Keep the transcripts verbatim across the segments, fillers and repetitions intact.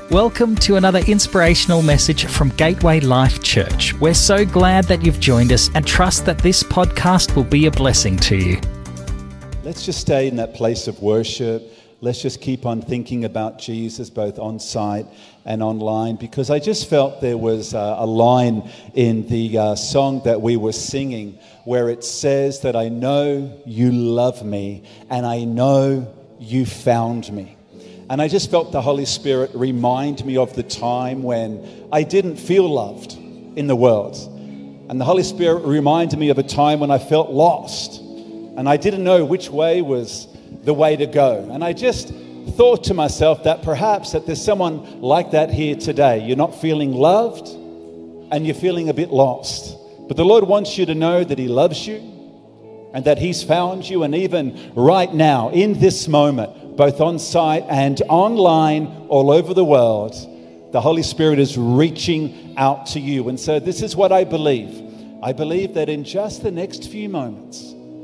Welcome to another inspirational message from Gateway Life Church. We're so glad that you've joined us and trust that this podcast will be a blessing to you. Let's just stay in that place of worship. Let's just keep on thinking about Jesus, both on site and online, because I just felt there was uh, a line in the uh, song that we were singing where it says that I know you love me and I know you found me. And I just felt the Holy Spirit remind me of the time when I didn't feel loved in the world. And the Holy Spirit reminded me of a time when I felt lost and I didn't know which way was the way to go. And I just thought to myself that perhaps that there's someone like that here today. You're not feeling loved and you're feeling a bit lost. But the Lord wants you to know that He loves you and that He's found you. And even right now, in this moment, both on site and online all over the world, the Holy Spirit is reaching out to you. And so this is what I believe. I believe that in just the next few moments,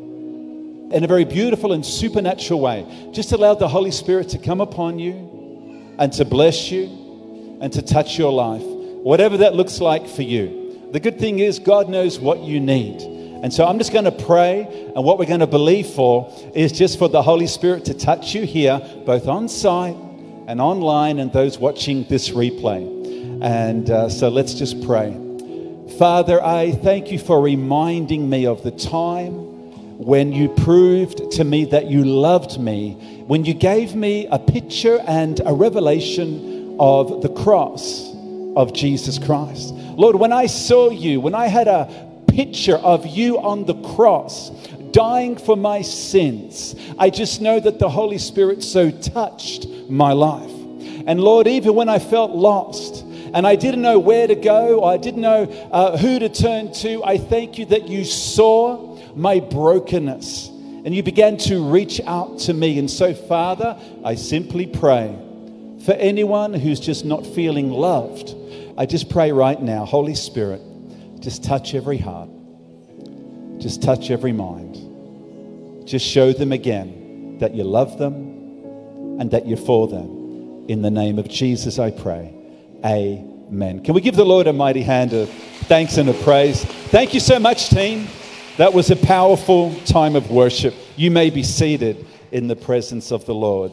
in a very beautiful and supernatural way, just allow the Holy Spirit to come upon you and to bless you and to touch your life, whatever that looks like for you. The good thing is God knows what you need. And so I'm just going to pray, and what we're going to believe for is just for the Holy Spirit to touch you here, both on site and online, and those watching this replay. And uh, so let's just pray. Father, I thank you for reminding me of the time when you proved to me that you loved me, when you gave me a picture and a revelation of the cross of Jesus Christ. Lord, when I saw you, when I had a picture of you on the cross, dying for my sins, I just know that the Holy Spirit so touched my life. And Lord, even when I felt lost and I didn't know where to go, I didn't know uh, who to turn to, I thank you that you saw my brokenness and you began to reach out to me. And so, Father, I simply pray for anyone who's just not feeling loved. I just pray right now, Holy Spirit, just touch every heart. Just touch every mind. Just show them again that you love them and that you're for them. In the name of Jesus, I pray. Amen. Can we give the Lord a mighty hand of thanks and of praise? Thank you so much, team. That was a powerful time of worship. You may be seated in the presence of the Lord.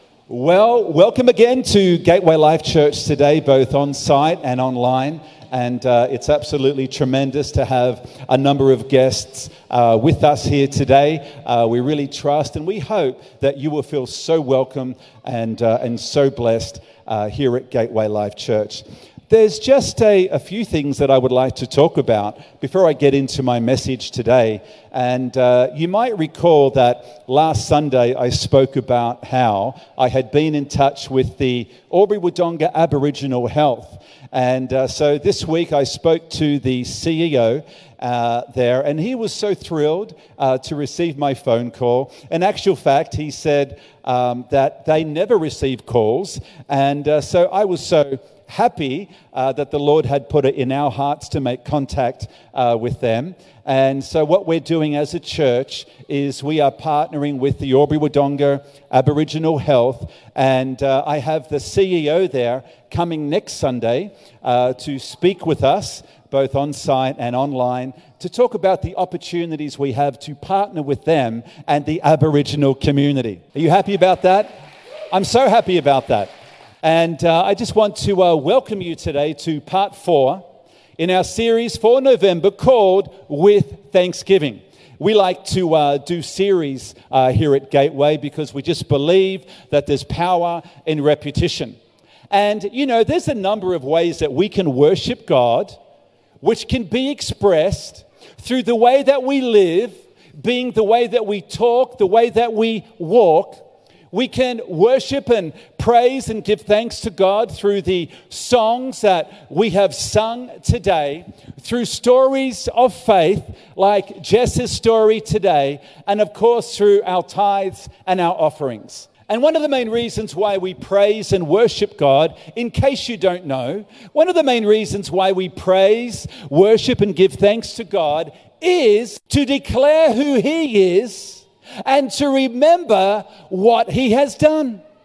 Well, welcome again to Gateway Life Church today, both on site and online. And uh, it's absolutely tremendous to have a number of guests uh, with us here today. Uh, we really trust and we hope that you will feel so welcome and uh, and so blessed uh, here at Gateway Life Church. There's just a, a few things that I would like to talk about before I get into my message today. And uh, you might recall that last Sunday I spoke about how I had been in touch with the Albury-Wodonga Aboriginal Health. And uh, so this week I spoke to the C E O uh, there, and he was so thrilled uh, to receive my phone call. In actual fact, he said um, that they never receive calls. And uh, so I was so happy uh, that the Lord had put it in our hearts to make contact uh, with them. And so what we're doing as a church is we are partnering with the Albury-Wodonga Aboriginal Health, and uh, I have the C E O there coming next Sunday uh, to speak with us, both on site and online, to talk about the opportunities we have to partner with them and the Aboriginal community. Are you happy about that? I'm so happy about that. And uh, I just want to uh, welcome you today to part four in our series for November called With Thanksgiving. We like to uh, do series uh, here at Gateway because we just believe that there's power in repetition. And, you know, there's a number of ways that we can worship God, which can be expressed through the way that we live, being the way that we talk, the way that we walk. We can worship and praise and give thanks to God through the songs that we have sung today, through stories of faith like Jess's story today, and of course through our tithes and our offerings. And one of the main reasons why we praise and worship God, in case you don't know, one of the main reasons why we praise, worship and give thanks to God is to declare who He is and to remember what He has done.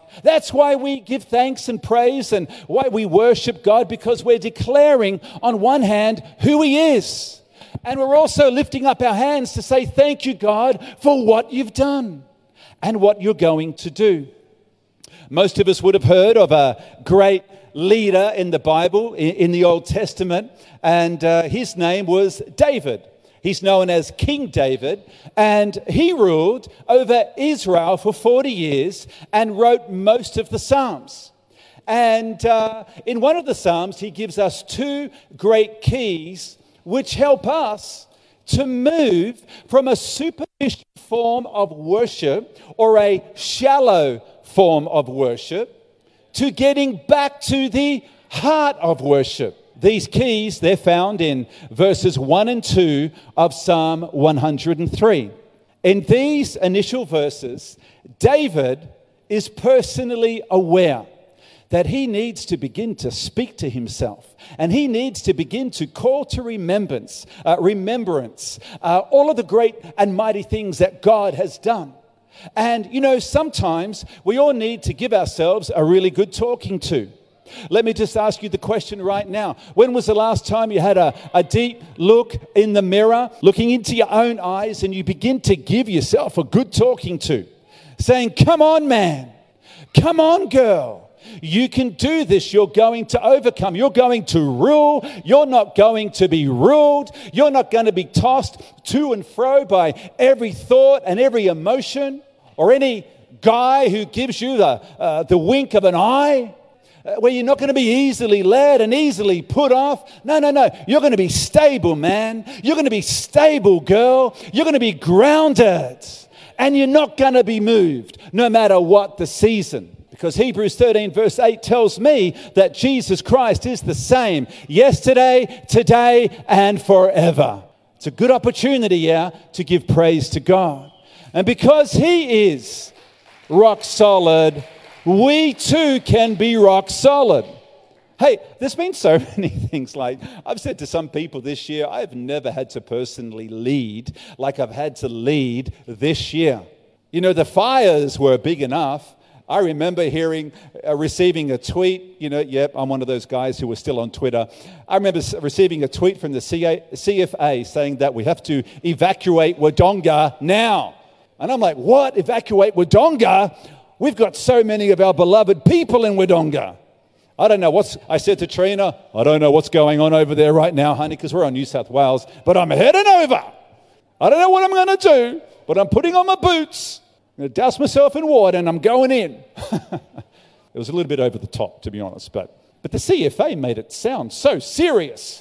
That's why we give thanks and praise and why we worship God, because we're declaring on one hand who He is. And we're also lifting up our hands to say, thank you, God, for what you've done and what you're going to do. Most of us would have heard of a great leader in the Bible, in the Old Testament, and uh, his name was David. He's known as King David, and he ruled over Israel for forty years and wrote most of the Psalms. And uh, in one of the Psalms, he gives us two great keys which help us to move from a superficial form of worship or a shallow form of worship to getting back to the heart of worship. These keys, they're found in verses one and two of Psalm one hundred three. In these initial verses, David is personally aware that he needs to begin to speak to himself, and he needs to begin to call to remembrance, uh, remembrance, uh, all of the great and mighty things that God has done. And, you know, sometimes we all need to give ourselves a really good talking to. Let me just ask you the question right now. When was the last time you had a, a deep look in the mirror, looking into your own eyes, and you begin to give yourself a good talking to? Saying, come on, man. Come on, girl. You can do this. You're going to overcome. You're going to rule. You're not going to be ruled. You're not going to be tossed to and fro by every thought and every emotion, or any guy who gives you the, uh, the wink of an eye, uh, where you're not going to be easily led and easily put off. No, no, no. You're going to be stable, man. You're going to be stable, girl. You're going to be grounded. And you're not going to be moved, no matter what the season. Because Hebrews thirteen verse eight tells me that Jesus Christ is the same yesterday, today, and forever. It's a good opportunity, yeah, to give praise to God. And because He is rock solid, we too can be rock solid. Hey, there's been so many things. Like I've said to some people this year, I've never had to personally lead like I've had to lead this year. You know, the fires were big enough. I remember hearing, uh, receiving a tweet, you know, yep, I'm one of those guys who was still on Twitter. I remember receiving a tweet from the C F A saying that we have to evacuate Wodonga now. And I'm like, what? Evacuate Wodonga? We've got so many of our beloved people in Wodonga. I don't know what's, I said to Trina, I don't know what's going on over there right now, honey, because we're on New South Wales, but I'm heading over. I don't know what I'm going to do, but I'm putting on my boots. I'm going to douse myself in water and I'm going in. It was a little bit over the top, to be honest, but but the C F A made it sound so serious.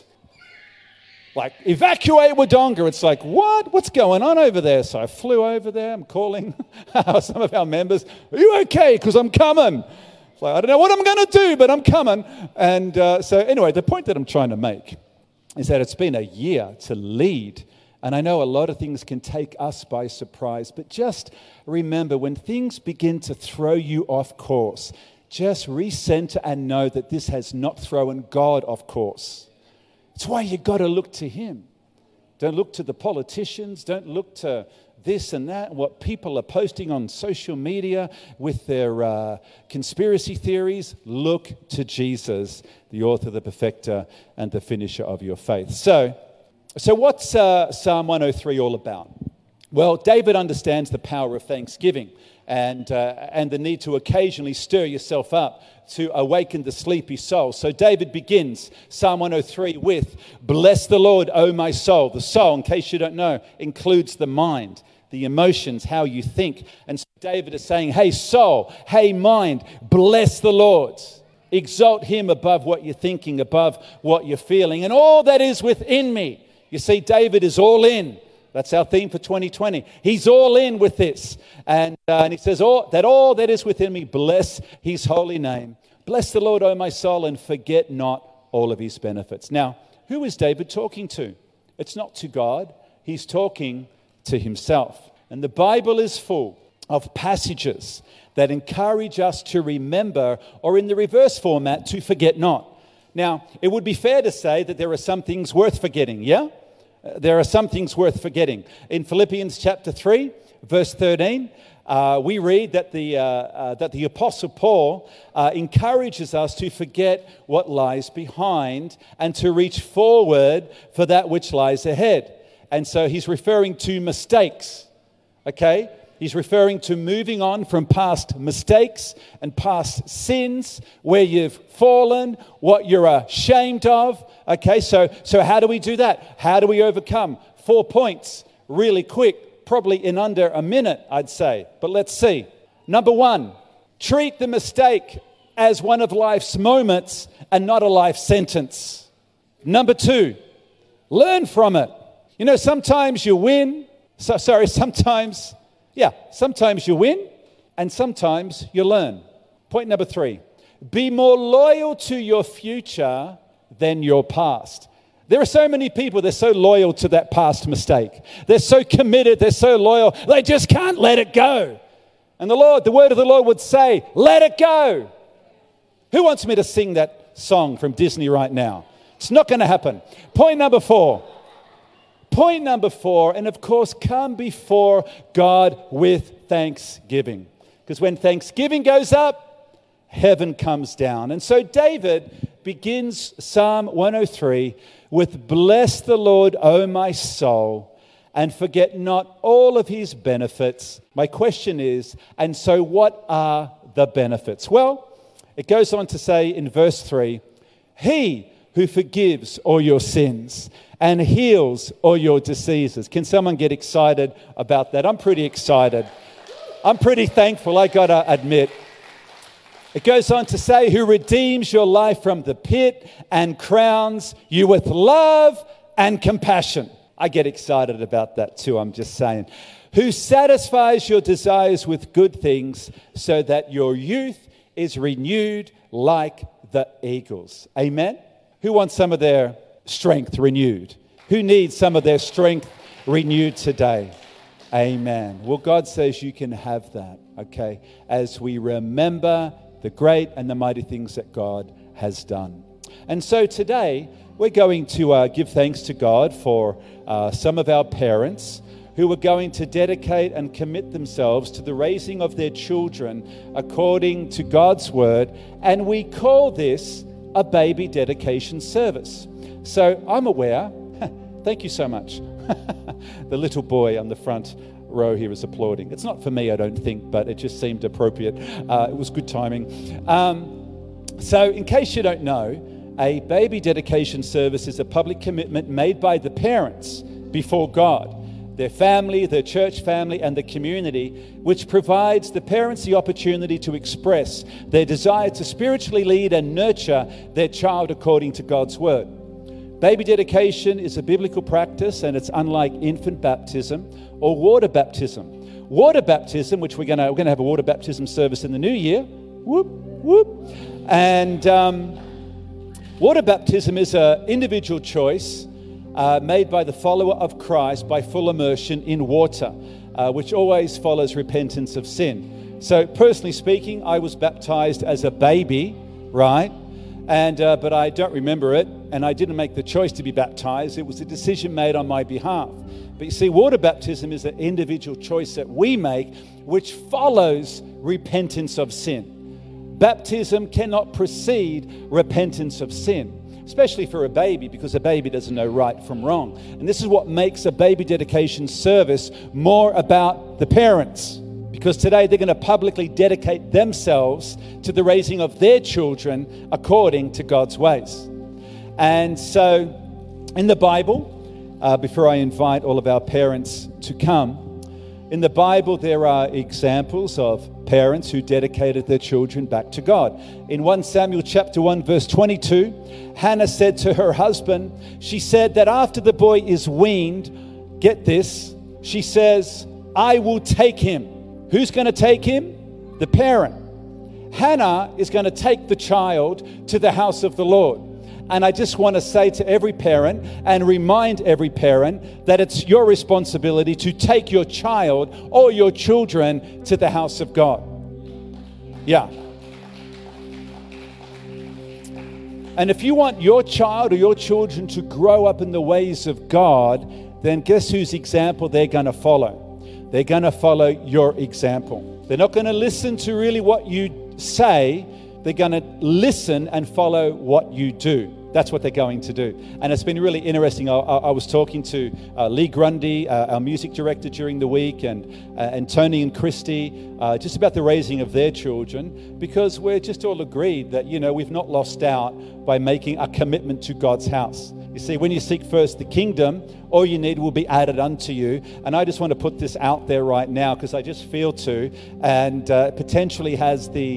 Like, evacuate Wodonga. It's like, what? What's going on over there? So I flew over there. I'm calling some of our members. Are you okay? Because I'm coming. It's like, I don't know what I'm going to do, but I'm coming. And uh, so anyway, the point that I'm trying to make is that it's been a year to lead. And I know a lot of things can take us by surprise, but just remember, when things begin to throw you off course, just recenter and know that this has not thrown God off course. It's why you got to look to Him. Don't look to the politicians. Don't look to this and that, and what people are posting on social media with their uh, conspiracy theories. Look to Jesus, the author, the perfecter, and the finisher of your faith. So, So what's uh, Psalm one oh three all about? Well, David understands the power of thanksgiving and uh, and the need to occasionally stir yourself up to awaken the sleepy soul. So David begins Psalm one oh three with, bless the Lord, O my soul. The soul, in case you don't know, includes the mind, the emotions, how you think. And so David is saying, hey soul, hey mind, bless the Lord. Exalt Him above what you're thinking, above what you're feeling, and all that is within me. You see, David is all in. That's our theme for twenty twenty. He's all in with this. And, uh, and he says, all, that all that is within me, bless His holy name. Bless the Lord, O my soul, and forget not all of His benefits. Now, who is David talking to? It's not to God. He's talking to himself. And the Bible is full of passages that encourage us to remember, or in the reverse format, to forget not. Now, it would be fair to say that there are some things worth forgetting, yeah? There are some things worth forgetting. In Philippians chapter three, verse thirteen, uh, we read that the, uh, uh, that the Apostle Paul uh, encourages us to forget what lies behind and to reach forward for that which lies ahead. And so he's referring to mistakes, okay? He's referring to moving on from past mistakes and past sins where you've fallen, what you're ashamed of. Okay, so, so how do we do that? How do we overcome? Four points, really quick, probably in under a minute, I'd say. But let's see. Number one, treat the mistake as one of life's moments and not a life sentence. Number two, learn from it. You know, sometimes you win. So, sorry, sometimes... Yeah, sometimes you win and sometimes you learn. Point number three, be more loyal to your future than your past. There are so many people, they're so loyal to that past mistake. They're so committed, they're so loyal, they just can't let it go. And the Lord, the word of the Lord would say, let it go. Who wants me to sing that song from Disney right now? It's not going to happen. Point number four. Point number four, and of course, come before God with thanksgiving. Because when thanksgiving goes up, heaven comes down. And so David begins Psalm one oh three with, bless the Lord, O my soul, and forget not all of his benefits. My question is, and so what are the benefits? Well, it goes on to say in verse three, he who forgives all your sins and heals all your diseases. Can someone get excited about that? I'm pretty excited. I'm pretty thankful, I gotta admit. It goes on to say, who redeems your life from the pit and crowns you with love and compassion. I get excited about that too, I'm just saying. Who satisfies your desires with good things so that your youth is renewed like the eagles. Amen? Who wants some of their strength renewed? Who needs some of their strength renewed today? Amen. Well, God says you can have that, okay, as we remember the great and the mighty things that God has done. And so today, we're going to uh, give thanks to God for uh, some of our parents who are going to dedicate and commit themselves to the raising of their children according to God's word. And we call this a baby dedication service. So I'm aware, thank you so much. The little boy on the front row here is applauding. It's not for me, I don't think, but it just seemed appropriate. Uh, it was good timing. Um, so in case you don't know, a baby dedication service is a public commitment made by the parents before God, their family, their church family, and the community, which provides the parents the opportunity to express their desire to spiritually lead and nurture their child according to God's word. Baby dedication is a biblical practice, and it's unlike infant baptism or water baptism. Water baptism, which we're going to we're going to have a water baptism service in the new year. Whoop, whoop. And um, water baptism is an individual choice Uh, made by the follower of Christ by full immersion in water, uh, which always follows repentance of sin. So personally speaking, I was baptized as a baby, right? And uh, but I don't remember it, and I didn't make the choice to be baptized. It was a decision made on my behalf. But you see, water baptism is an individual choice that we make, which follows repentance of sin. Baptism cannot precede repentance of sin, especially for a baby, because a baby doesn't know right from wrong. And this is what makes a baby dedication service more about the parents, because today they're going to publicly dedicate themselves to the raising of their children according to God's ways. And so in the Bible, uh, before I invite all of our parents to come, in the Bible there are examples of parents who dedicated their children back to God. In First Samuel chapter one verse twenty-two, Hannah said to her husband, she said that after the boy is weaned, get this, she says, I will take him. Who's going to take him? The parent. Hannah is going to take the child to the house of the Lord. And I just want to say to every parent and remind every parent that it's your responsibility to take your child or your children to the house of God. Yeah. And if you want your child or your children to grow up in the ways of God, then guess whose example they're going to follow? They're going to follow your example. They're not going to listen to really what you say. They're going to listen and follow what you do. That's what they're going to do. And it's been really interesting. I, I, I was talking to uh, Lee Grundy, uh, our music director, during the week, and uh, and Tony and Christy, uh, just about the raising of their children, because we're just all agreed that, you know, we've not lost out by making a commitment to God's house. You see, when you seek first the kingdom, all you need will be added unto you. And I just want to put this out there right now because I just feel to, and uh, potentially has the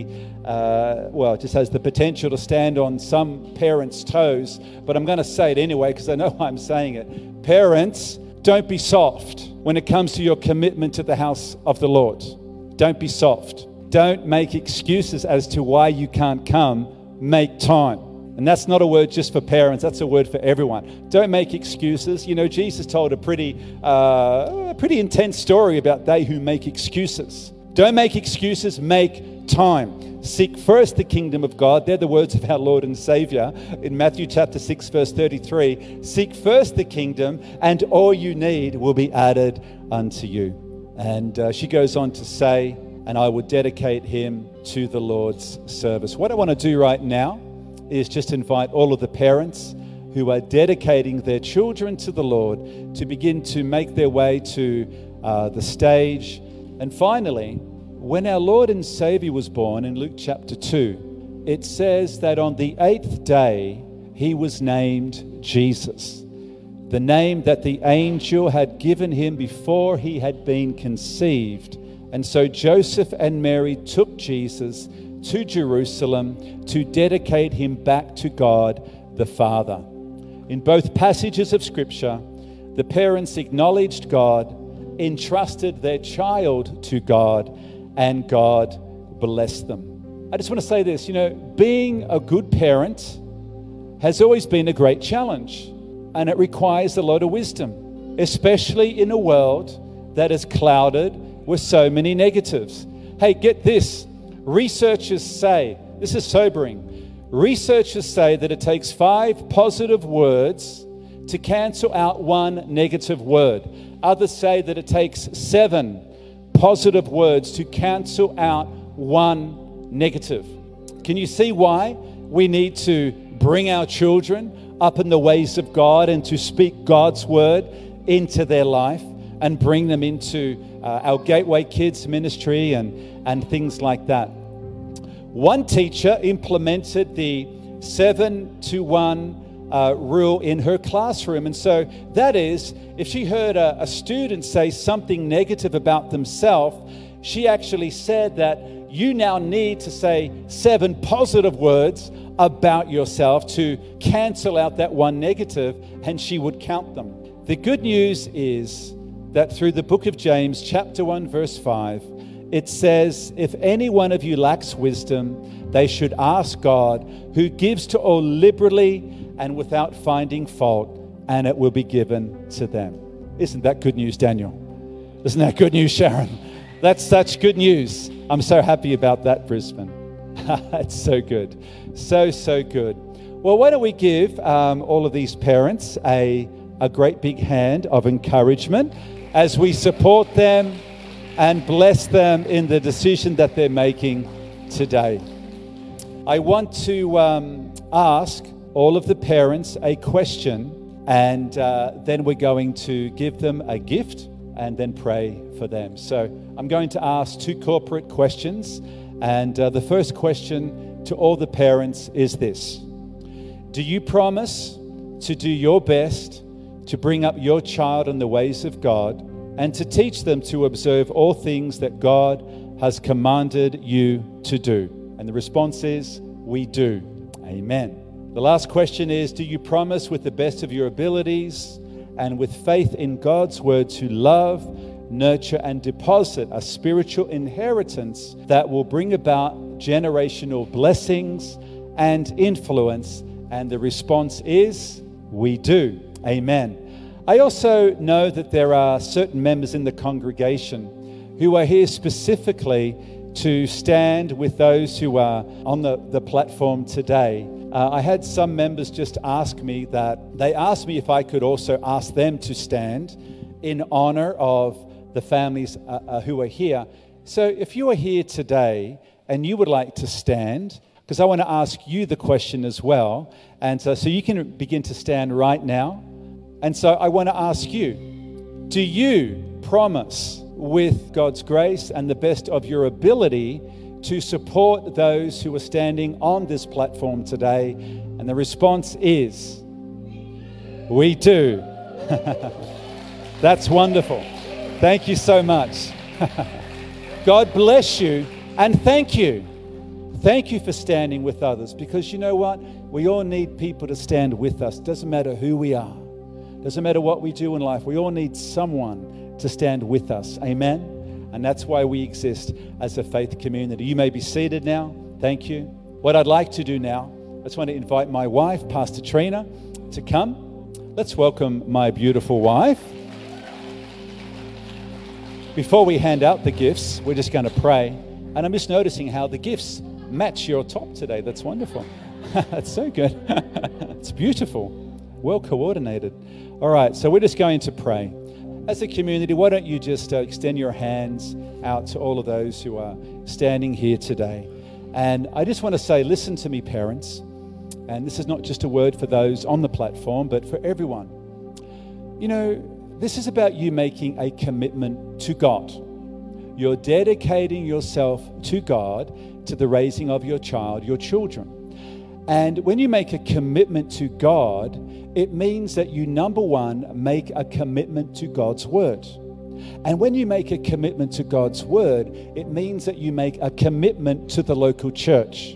Uh, well, it just has the potential to stand on some parents' toes, but I'm going to say it anyway because I know I'm saying it. Parents, don't be soft when it comes to your commitment to the house of the Lord. Don't be soft. Don't make excuses as to why you can't come. Make time. And that's not a word just for parents, that's a word for everyone. Don't make excuses. You know, Jesus told a pretty, uh, a pretty intense story about they who make excuses. Don't make excuses, make time. Seek first the kingdom of God. They're the words of our Lord and Savior in Matthew chapter six, verse thirty-three. Seek first the kingdom, and all you need will be added unto you. And uh, she goes on to say, and I will dedicate him to the Lord's service. What I want to do right now is just invite all of the parents who are dedicating their children to the Lord to begin to make their way to uh, the stage. And finally, when our Lord and Savior was born in Luke chapter two, it says that on the eighth day, he was named Jesus, the name that the angel had given him before he had been conceived. And so Joseph and Mary took Jesus to Jerusalem to dedicate him back to God the Father. In both passages of Scripture, the parents acknowledged God, entrusted their child to God, and God blessed them. I just want to say this, you know, being a good parent has always been a great challenge, and it requires a lot of wisdom, especially in a world that is clouded with so many negatives. Hey, get this. Researchers say, this is sobering, researchers say that it takes five positive words to cancel out one negative word. Others say that it takes seven positive words to cancel out one negative. Can you see why we need to bring our children up in the ways of God and to speak God's word into their life and bring them into uh, our Gateway Kids ministry and, and things like that? One teacher implemented the seven to one Uh, rule in her classroom. And so that is, if she heard a, a student say something negative about themselves, she actually said that you now need to say seven positive words about yourself to cancel out that one negative, and she would count them. The good news is that through the book of James, chapter one, verse five, it says, if any one of you lacks wisdom, they should ask God, who gives to all liberally and without finding fault, and it will be given to them. Isn't that good news, Daniel? Isn't that good news, Sharon? That's such good news. I'm so happy about that, Brisbane. It's so good. So, so good. Well, why don't we give um, all of these parents a, a great big hand of encouragement as we support them and bless them in the decision that they're making today. I want to um, ask all of the parents a question, and uh, then we're going to give them a gift and then pray for them. So I'm going to ask two corporate questions, and uh, the first question to all the parents is this: do you promise to do your best to bring up your child in the ways of God and to teach them to observe all things that God has commanded you to do? And the response is, we do. Amen. The last question is, do you promise with the best of your abilities and with faith in God's word to love, nurture, and deposit a spiritual inheritance that will bring about generational blessings and influence? And the response is, we do. Amen. I also know that there are certain members in the congregation who are here specifically to stand with those who are on the, the platform today. Uh, I had some members just ask me that, they asked me if I could also ask them to stand in honor of the families uh, uh, who are here. So if you are here today and you would like to stand, because I want to ask you the question as well, and so, so you can begin to stand right now. And so I want to ask you, do you promise with God's grace and the best of your ability to support those who are standing on this platform today? And the response is, we do. That's wonderful. Thank you so much. God bless you and thank you. Thank you for standing with others, because you know what? We all need people to stand with us. Doesn't matter who we are. Doesn't matter what we do in life. We all need someone to stand with us. Amen? And that's why we exist as a faith community. You may be seated now. Thank you. What I'd like to do now, I just want to invite my wife, Pastor Trina, to come. Let's welcome my beautiful wife. Before we hand out the gifts, we're just going to pray. And I'm just noticing how the gifts match your top today. That's wonderful. That's so good. It's beautiful. Well coordinated. All right, so we're just going to pray. As a community, why don't you just uh, extend your hands out to all of those who are standing here today. And I just want to say, listen to me, parents. And this is not just a word for those on the platform, but for everyone. You know, this is about you making a commitment to God. You're dedicating yourself to God, to the raising of your child, your children. And when you make a commitment to God, it means that you, number one, make a commitment to God's word. And when you make a commitment to God's word, it means that you make a commitment to the local church.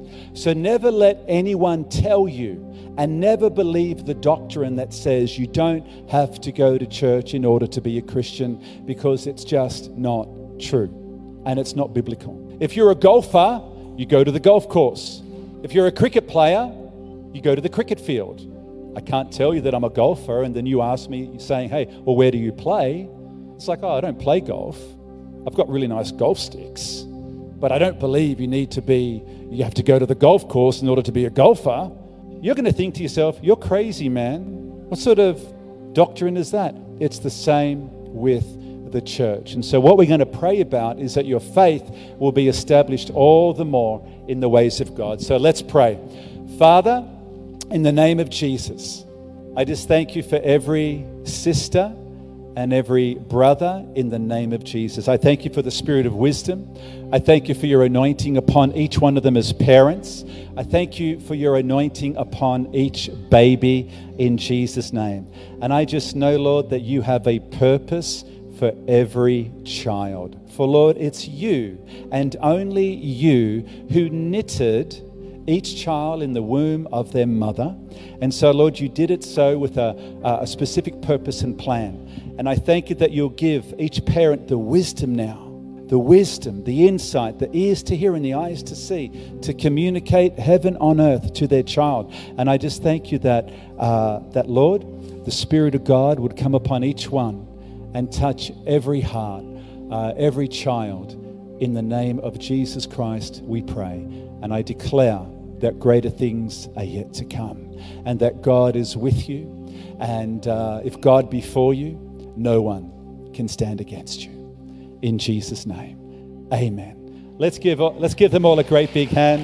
So never let anyone tell you, and never believe the doctrine that says you don't have to go to church in order to be a Christian, because it's just not true and it's not biblical. If you're a golfer, you go to the golf course. If you're a cricket player, you go to the cricket field. I can't tell you that I'm a golfer and then you ask me saying, hey, well, where do you play? It's like, oh, I don't play golf. I've got really nice golf sticks, but I don't believe you need to be, you have to go to the golf course in order to be a golfer. You're going to think to yourself, you're crazy, man. What sort of doctrine is that? It's the same with the church. And so what we're going to pray about is that your faith will be established all the more in the ways of God. So let's pray. Father, in the name of Jesus, I just thank you for every sister and every brother in the name of Jesus. I thank you for the spirit of wisdom. I thank you for your anointing upon each one of them as parents. I thank you for your anointing upon each baby in Jesus' name. And I just know, Lord, that you have a purpose for every child. For Lord, it's you and only you who knitted each child in the womb of their mother. And so, Lord, you did it so with a, a specific purpose and plan. And I thank you that you'll give each parent the wisdom now, the wisdom, the insight, the ears to hear and the eyes to see, to communicate heaven on earth to their child. And I just thank you that, uh, that Lord, the Spirit of God would come upon each one and touch every heart, uh, every child. In the name of Jesus Christ, we pray. And I declare that greater things are yet to come, and that God is with you. And uh, if God be for you, no one can stand against you. In Jesus' name, amen. Let's give, let's give them all a great big hand.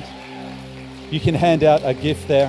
You can hand out a gift there.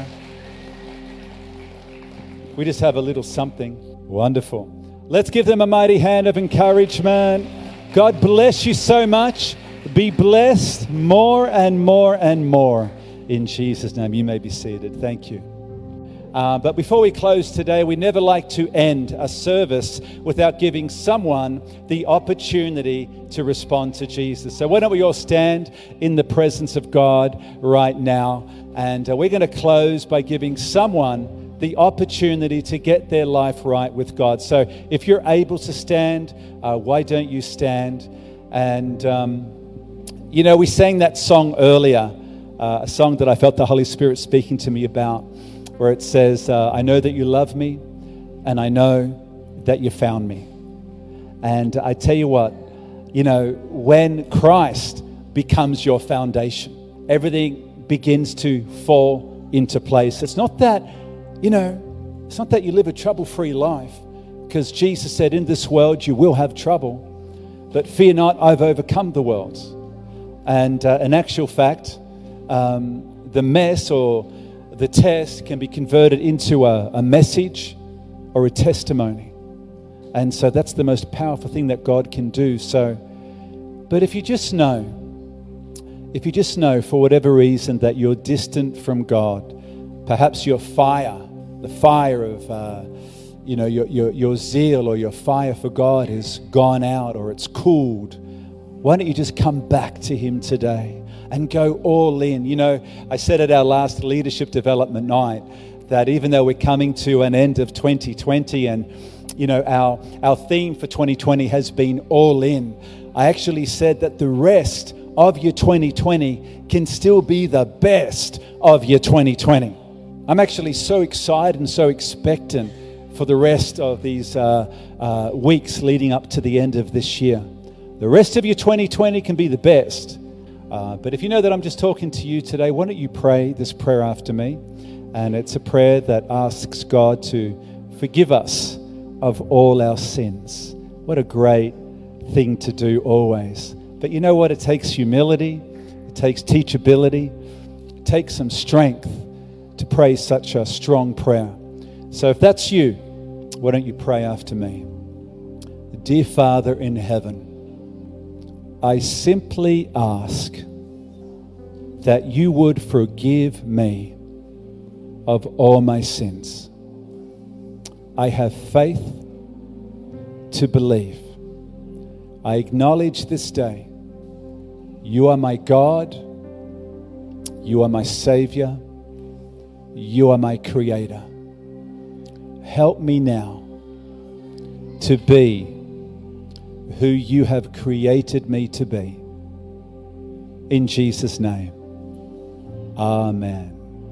We just have a little something. Wonderful. Let's give them a mighty hand of encouragement. God bless you so much. Be blessed more and more and more. In Jesus' name, you may be seated. Thank you. Uh, but before we close today, we never like to end a service without giving someone the opportunity to respond to Jesus. So why don't we all stand in the presence of God right now? And uh, we're going to close by giving someone the opportunity to get their life right with God. So if you're able to stand, uh, why don't you stand? And, um, you know, we sang that song earlier, uh, a song that I felt the Holy Spirit speaking to me about, where it says, uh, I know that you love me, and I know that you found me. And I tell you what, you know, when Christ becomes your foundation, everything begins to fall into place. It's not that, you know, it's not that you live a trouble-free life, because Jesus said, in this world you will have trouble. But fear not, I've overcome the world. And uh, in actual fact, um, the mess or the test can be converted into a, a message or a testimony. And so that's the most powerful thing that God can do. So, but if you just know, if you just know for whatever reason that you're distant from God, perhaps your fire, the fire of, uh, you know, your, your, your zeal or your fire for God has gone out or it's cooled, why don't you just come back to Him today and go all in? You know, I said at our last leadership development night that even though we're coming to an end of twenty twenty and, you know, our, our theme for twenty twenty has been all in, I actually said that the rest of your twenty twenty can still be the best of your twenty twenty. I'm actually so excited and so expectant for the rest of these uh, uh, weeks leading up to the end of this year. The rest of your twenty twenty can be the best. Uh, but if you know that I'm just talking to you today, why don't you pray this prayer after me? And it's a prayer that asks God to forgive us of all our sins. What a great thing to do always. But you know what? It takes humility. It takes teachability. It takes some strength to pray such a strong prayer. So if that's you, why don't you pray after me? Dear Father in heaven, I simply ask that you would forgive me of all my sins. I have faith to believe. I acknowledge this day you are my God, you are my Savior, you are my Creator. Help me now to be who you have created me to be. In Jesus' name, amen.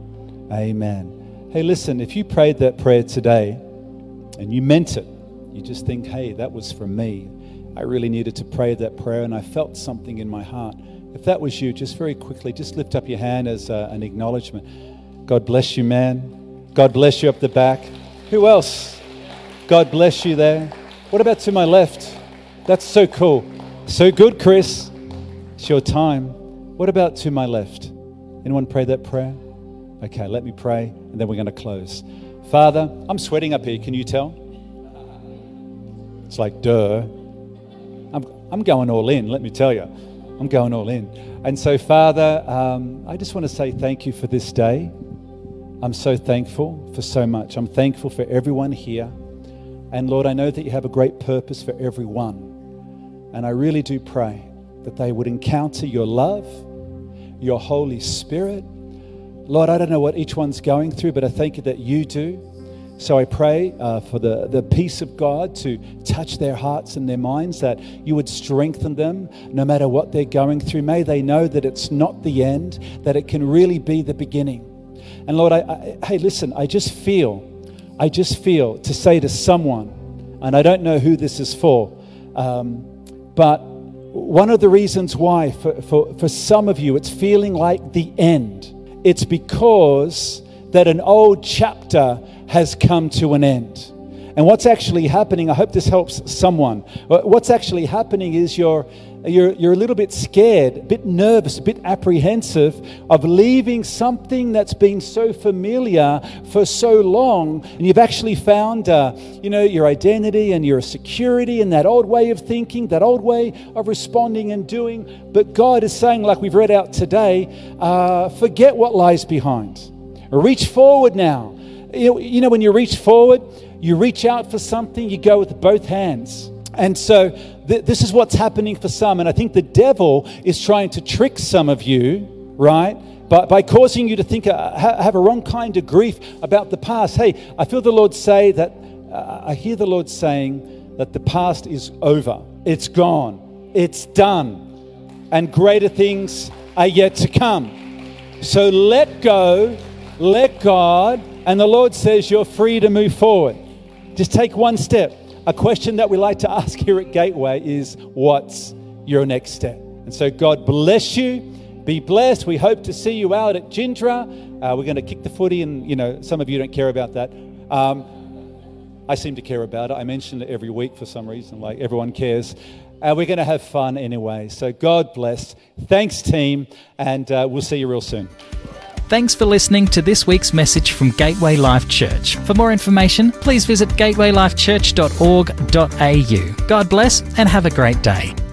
Amen. Hey, listen, if you prayed that prayer today and you meant it, you just think, hey, that was from me. I really needed to pray that prayer and I felt something in my heart. If that was you, just very quickly, just lift up your hand as uh, an acknowledgement. God bless you, man. God bless you up the back. Who else? God bless you there. What about to my left? That's so cool. So good, Chris. It's your time. What about to my left? Anyone pray that prayer? Okay, let me pray, and then we're going to close. Father, I'm sweating up here. Can you tell? It's like, duh. I'm, I'm going all in, let me tell you. I'm going all in. And so, Father, um, I just want to say thank you for this day. I'm so thankful for so much. I'm thankful for everyone here. And Lord, I know that you have a great purpose for everyone. And I really do pray that they would encounter your love, your Holy Spirit. Lord, I don't know what each one's going through, but I thank you that you do. So I pray uh, for the, the peace of God to touch their hearts and their minds, that you would strengthen them no matter what they're going through. May they know that it's not the end, that it can really be the beginning. And Lord, I, I, hey, listen, I just feel, I just feel to say to someone, and I don't know who this is for, um, but one of the reasons why for, for, for some of you it's feeling like the end, it's because that an old chapter has come to an end. And what's actually happening, I hope this helps someone. What's actually happening is you're, you're, you're a little bit scared, a bit nervous, a bit apprehensive of leaving something that's been so familiar for so long. And you've actually found, uh, you know, your identity and your security in that old way of thinking, that old way of responding and doing. But God is saying, like we've read out today, uh, forget what lies behind. Reach forward now. You know, when you reach forward, you reach out for something, you go with both hands. And so th- this is what's happening for some. And I think the devil is trying to trick some of you, right? By, by causing you to think, uh, ha- have a wrong kind of grief about the past. Hey, I feel the Lord say that, uh, I hear the Lord saying that the past is over. It's gone. It's done. And greater things are yet to come. So let go, let God, and the Lord says you're free to move forward. Just take one step. A question that we like to ask here at Gateway is, what's your next step? And so God bless you. Be blessed. We hope to see you out at Gindra. Uh, we're going to kick the footy, and, you know, some of you don't care about that. Um, I seem to care about it. I mention it every week for some reason, like everyone cares. and we're going to have fun anyway. So God bless. Thanks, team, and uh, we'll see you real soon. Thanks for listening to this week's message from Gateway Life Church. For more information, please visit gateway life church dot org dot a u. God bless and have a great day.